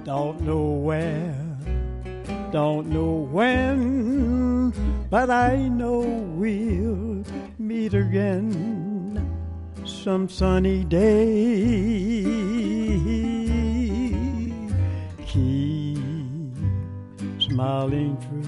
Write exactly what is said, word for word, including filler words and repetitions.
Don't know where, don't know when, but I know we'll meet again some sunny day. Keep smiling through